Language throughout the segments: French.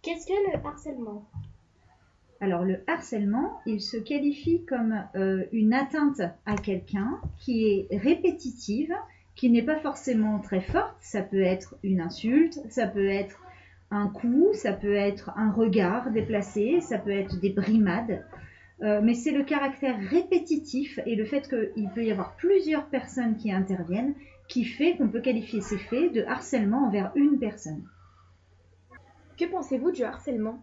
Qu'est-ce que le harcèlement? Alors le harcèlement, il se qualifie comme une atteinte à quelqu'un qui est répétitive, qui n'est pas forcément très forte. Ça peut être une insulte, ça peut être un coup, ça peut être un regard déplacé, ça peut être des brimades. Mais c'est le caractère répétitif et le fait qu'il peut y avoir plusieurs personnes qui interviennent qui fait qu'on peut qualifier ces faits de harcèlement envers une personne. Que pensez-vous du harcèlement?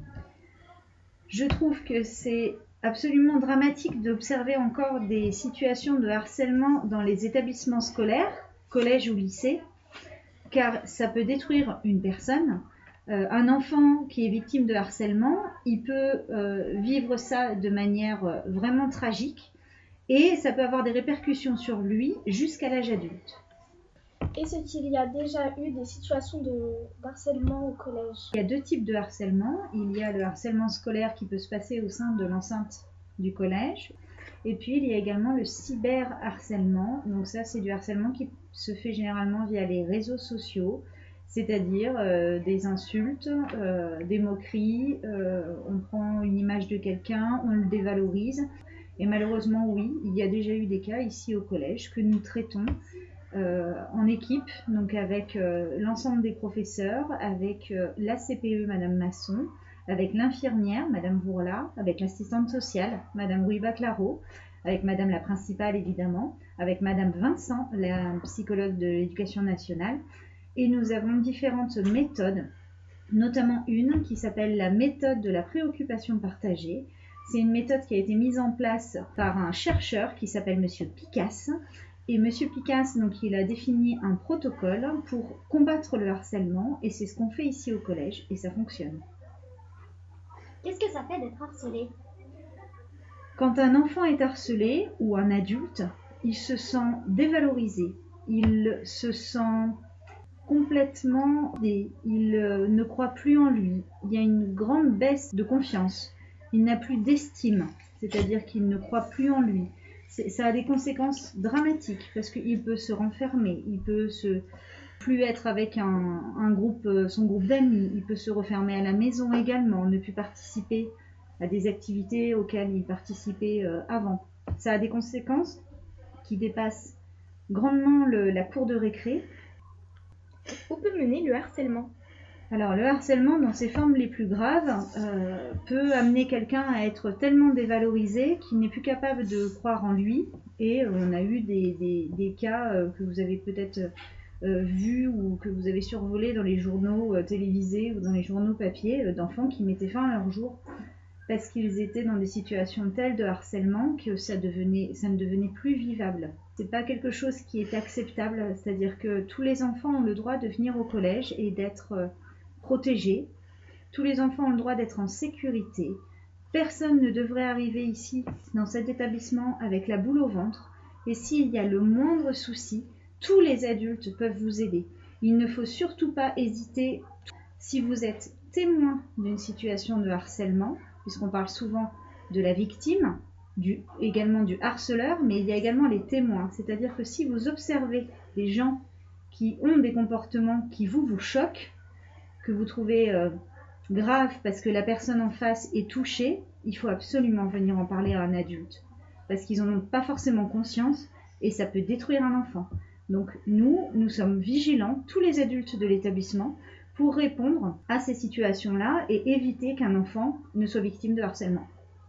Je trouve que c'est absolument dramatique d'observer encore des situations de harcèlement dans les établissements scolaires, collège ou lycée, car ça peut détruire une personne. Un enfant qui est victime de harcèlement, il peut vivre ça de manière vraiment tragique et ça peut avoir des répercussions sur lui jusqu'à l'âge adulte. Est-ce qu'il y a déjà eu des situations d'harcèlement au collège? Il y a deux types de harcèlement. Il y a le harcèlement scolaire qui peut se passer au sein de l'enceinte du collège. Et puis il y a également le cyberharcèlement. Donc ça, c'est du harcèlement qui se fait généralement via les réseaux sociaux, c'est-à-dire des insultes, des moqueries, on prend une image de quelqu'un, on le dévalorise. Et malheureusement, oui, il y a déjà eu des cas ici au collège que nous traitons en équipe, donc avec l'ensemble des professeurs, avec la CPE, Madame Masson, avec l'infirmière, Madame Vourla, avec l'assistante sociale, Madame Rouiba-Claro, avec Madame la principale évidemment, avec Madame Vincent, la psychologue de l'éducation nationale. Et nous avons différentes méthodes, notamment une qui s'appelle la méthode de la préoccupation partagée. C'est une méthode qui a été mise en place par un chercheur qui s'appelle Monsieur Picasse. Et Monsieur Picasse, donc, il a défini un protocole pour combattre le harcèlement et c'est ce qu'on fait ici au collège et ça fonctionne. Qu'est-ce que ça fait d'être harcelé? Quand un enfant est harcelé ou un adulte, il se sent dévalorisé, il se sent complètement il ne croit plus en lui, il y a une grande baisse de confiance, il n'a plus d'estime, c'est-à-dire qu'il ne croit plus en lui. Ça a des conséquences dramatiques parce qu'il peut se renfermer, il peut plus être avec un groupe, son groupe d'amis, il peut se refermer à la maison également, ne plus participer à des activités auxquelles il participait avant. Ça a des conséquences qui dépassent grandement la cour de récré. Où peut mener le harcèlement? Alors le harcèlement dans ses formes les plus graves peut amener quelqu'un à être tellement dévalorisé qu'il n'est plus capable de croire en lui et on a eu des cas que vous avez peut-être vus ou que vous avez survolés dans les journaux télévisés ou dans les journaux papier d'enfants qui mettaient fin à leur jour parce qu'ils étaient dans des situations telles de harcèlement que ça ne devenait plus vivable. C'est pas quelque chose qui est acceptable, c'est-à-dire que tous les enfants ont le droit de venir au collège et d'être protégés. Tous les enfants ont le droit d'être en sécurité. Personne ne devrait arriver ici, dans cet établissement, avec la boule au ventre. Et s'il y a le moindre souci, tous les adultes peuvent vous aider. Il ne faut surtout pas hésiter. Si vous êtes témoin d'une situation de harcèlement, puisqu'on parle souvent de la victime, également du harceleur, mais il y a également les témoins. C'est-à-dire que si vous observez des gens qui ont des comportements qui vous choquent, que vous trouvez grave parce que la personne en face est touchée, il faut absolument venir en parler à un adulte. Parce qu'ils n'en ont pas forcément conscience et ça peut détruire un enfant. Donc nous sommes vigilants, tous les adultes de l'établissement, pour répondre à ces situations-là et éviter qu'un enfant ne soit victime de harcèlement.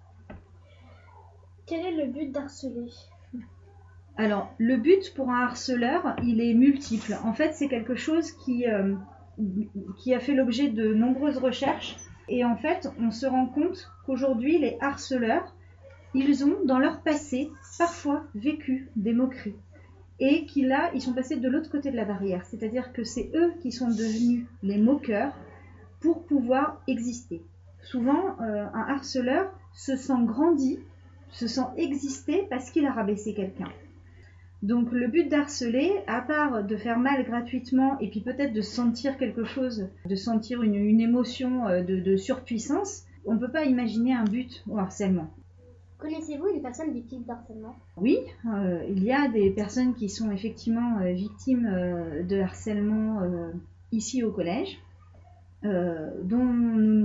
Quel est le but d'harceler? Alors, le but pour un harceleur, il est multiple. En fait, c'est quelque chose qui a fait l'objet de nombreuses recherches. Et en fait, on se rend compte qu'aujourd'hui, les harceleurs, ils ont, dans leur passé, parfois vécu des moqueries. Et ils sont passés de l'autre côté de la barrière. C'est-à-dire que c'est eux qui sont devenus les moqueurs pour pouvoir exister. Souvent, un harceleur se sent grandi, se sent exister parce qu'il a rabaissé quelqu'un. Donc le but d'harceler, à part de faire mal gratuitement et puis peut-être de sentir quelque chose, de sentir une émotion de surpuissance, on ne peut pas imaginer un but au harcèlement. Connaissez-vous une personne victime d'harcèlement? Oui, il y a des personnes qui sont effectivement victimes de harcèlement ici au collège, dont nous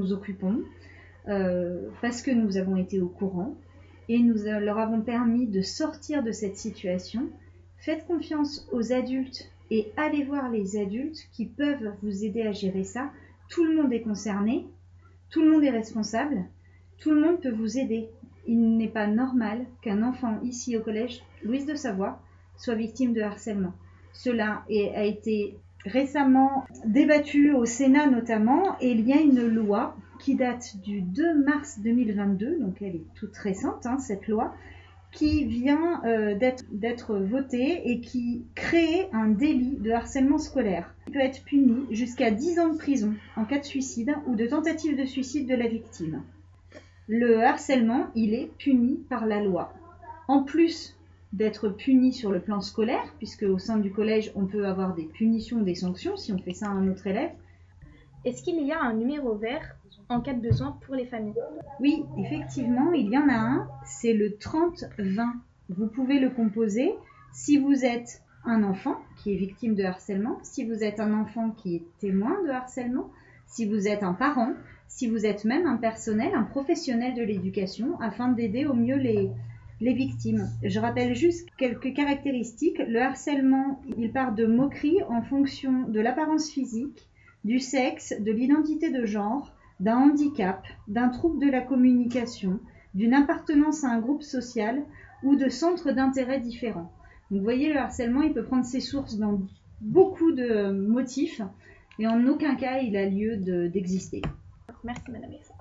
nous occupons, parce que nous avons été au courant et nous leur avons permis de sortir de cette situation. Faites confiance aux adultes et allez voir les adultes qui peuvent vous aider à gérer ça. Tout le monde est concerné, tout le monde est responsable, tout le monde peut vous aider. Il n'est pas normal qu'un enfant ici au collège Louise de Savoie soit victime de harcèlement. Cela a été récemment débattu au Sénat notamment, et il y a une loi qui date du 2 mars 2022, donc elle est toute récente, cette loi, qui vient d'être votée et qui crée un délit de harcèlement scolaire. Il peut être puni jusqu'à 10 ans de prison en cas de suicide ou de tentative de suicide de la victime. Le harcèlement, il est puni par la loi. En plus d'être puni sur le plan scolaire, puisque au sein du collège, on peut avoir des punitions, des sanctions si on fait ça à un autre élève. Est-ce qu'il y a un numéro vert en cas de besoin pour les familles? Oui, effectivement, il y en a un, c'est le 30-20. Vous pouvez le composer si vous êtes un enfant qui est victime de harcèlement, si vous êtes un enfant qui est témoin de harcèlement, si vous êtes un parent, si vous êtes même un personnel, un professionnel de l'éducation, afin d'aider au mieux les victimes. Je rappelle juste quelques caractéristiques. Le harcèlement, il part de moqueries en fonction de l'apparence physique, du sexe, de l'identité de genre, d'un handicap, d'un trouble de la communication, d'une appartenance à un groupe social ou de centres d'intérêt différents. Donc vous voyez, le harcèlement, il peut prendre ses sources dans beaucoup de motifs et en aucun cas il a lieu d'exister. Merci Madame Essa.